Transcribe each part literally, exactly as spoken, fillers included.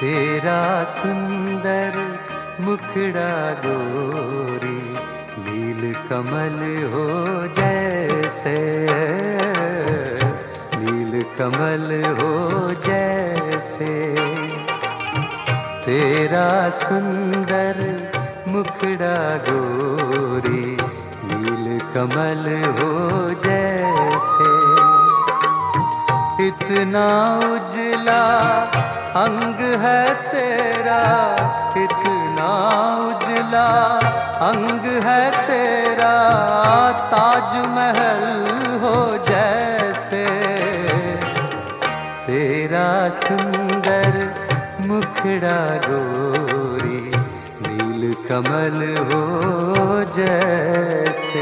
तेरा सुंदर मुखड़ा गोरी, नील कमल हो जैसे, नील कमल हो जैसे। तेरा सुंदर मुखड़ा गोरी, नील कमल हो जैसे। इतना उजला अंग है तेरा, इतना उजला अंग है तेरा, ताजमहल हो जैसे। तेरा सुंदर मुखड़ा गोरी, नील कमल हो जैसे।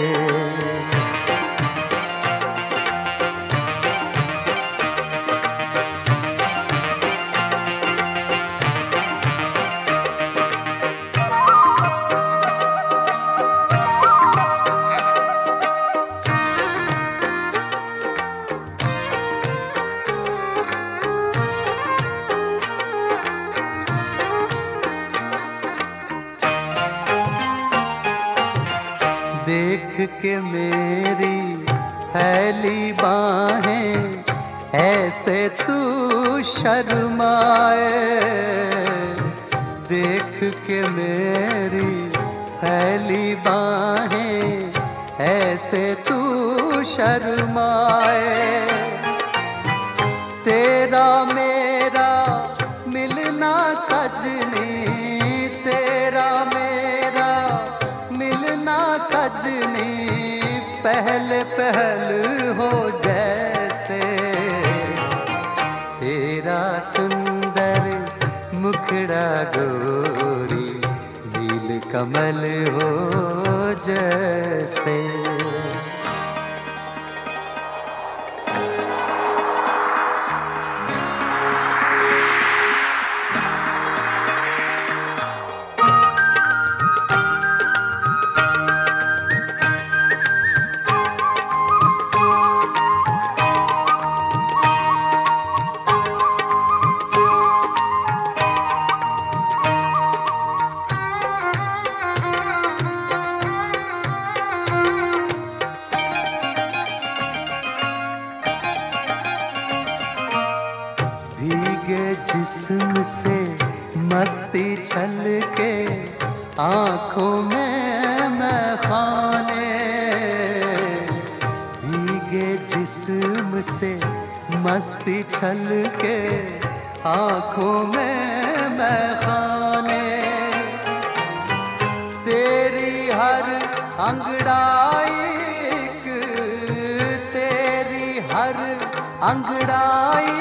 देख के मेरी फैली बाहें, ऐसे तू शर्माए। देख के मेरी फैली बाहें, ऐसे तू शर्माए। तेरा मेरा मिलना सजनी, तेरा मेरा मिलना सजनी, पहले पहल हो जैसे। तेरा सुंदर मुखड़ा गोरी, नील कमल हो जैसे। भीगे जिस्म से मस्ती छलके, आँखों में मैं खाने। भीगे जिस्म से मस्ती छलके, आँखों में मैं खाने। तेरी हर अंगड़ाई एक, तेरी हर अंगड़ाई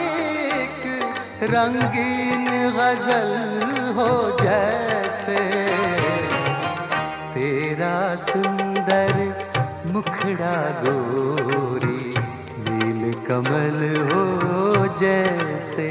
रंगीन गजल हो जैसे। तेरा सुंदर मुखड़ा गोरी, नील कमल हो जैसे।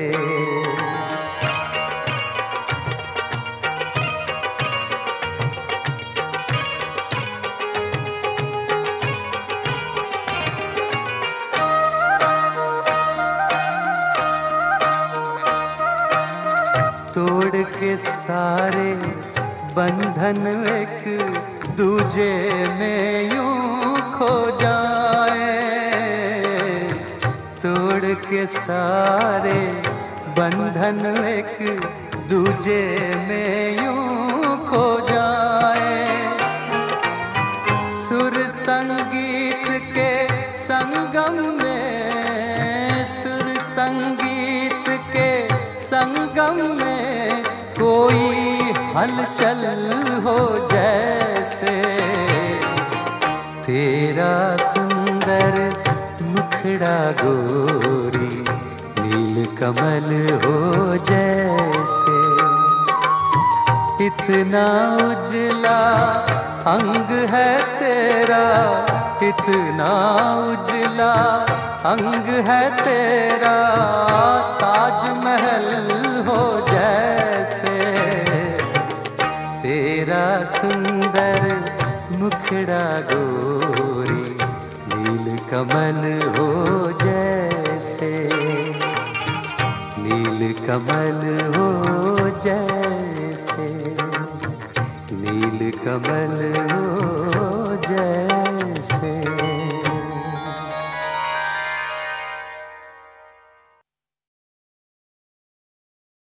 तोड़ के सारे बंधन एक दूजे में यूं खो जाए। तोड़ के सारे बंधन एक दूजे में यूं खो जाए। सुर संगीत के संगम में, सुर संगीत के संगम में कोई हलचल हो जैसे। तेरा सुंदर मुखड़ा गोरी, नील कमल हो जैसे। इतना उजला अंग है तेरा, इतना उजला अंग है तेरा, ताजमहल हो जैसे। तेरा सुंदर मुखड़ा गोरी, नील कमल हो जैसे, नील कमल हो जैसे, नील कमल हो जैसे।